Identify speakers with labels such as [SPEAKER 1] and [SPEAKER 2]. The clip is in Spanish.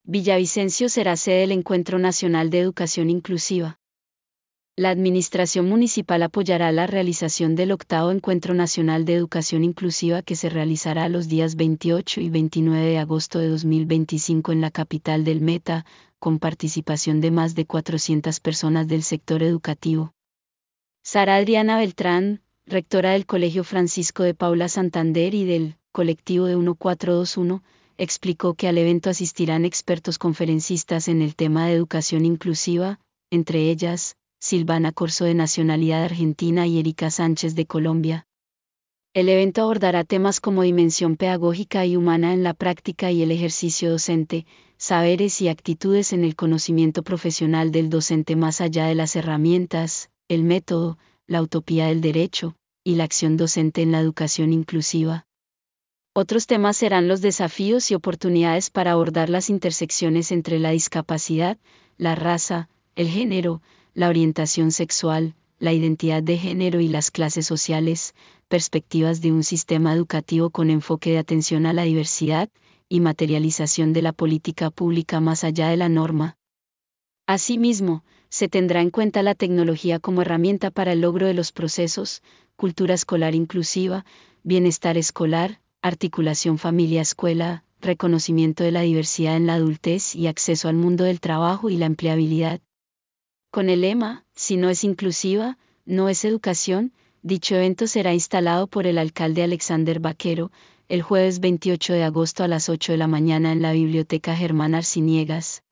[SPEAKER 1] Villavicencio será sede del Encuentro Nacional de Educación Inclusiva. La Administración Municipal apoyará la realización del 8º Encuentro Nacional de Educación Inclusiva que se realizará los días 28 y 29 de agosto de 2025 en la capital del Meta, con participación de más de 400 personas del sector educativo. Sara Adriana Beltrán, rectora del Colegio Francisco de Paula Santander y del colectivo de 1421, explicó que al evento asistirán expertos conferencistas en el tema de educación inclusiva, entre ellas, Silvana Corso de nacionalidad argentina y Erika Sánchez de Colombia. El evento abordará temas como dimensión pedagógica y humana en la práctica y el ejercicio docente, saberes y actitudes en el conocimiento profesional del docente más allá de las herramientas, el método, la utopía del derecho, y la acción docente en la educación inclusiva. Otros temas serán los desafíos y oportunidades para abordar las intersecciones entre la discapacidad, la raza, el género, la orientación sexual, la identidad de género y las clases sociales, perspectivas de un sistema educativo con enfoque de atención a la diversidad, y materialización de la política pública más allá de la norma. Asimismo, se tendrá en cuenta la tecnología como herramienta para el logro de los procesos, cultura escolar inclusiva, bienestar escolar, articulación familia-escuela, reconocimiento de la diversidad en la adultez y acceso al mundo del trabajo y la empleabilidad. Con el lema, si no es inclusiva, no es educación, dicho evento será instalado por el alcalde Alexander Vaquero, el jueves 28 de agosto a las 8 de la mañana en la Biblioteca Germán Arciniegas,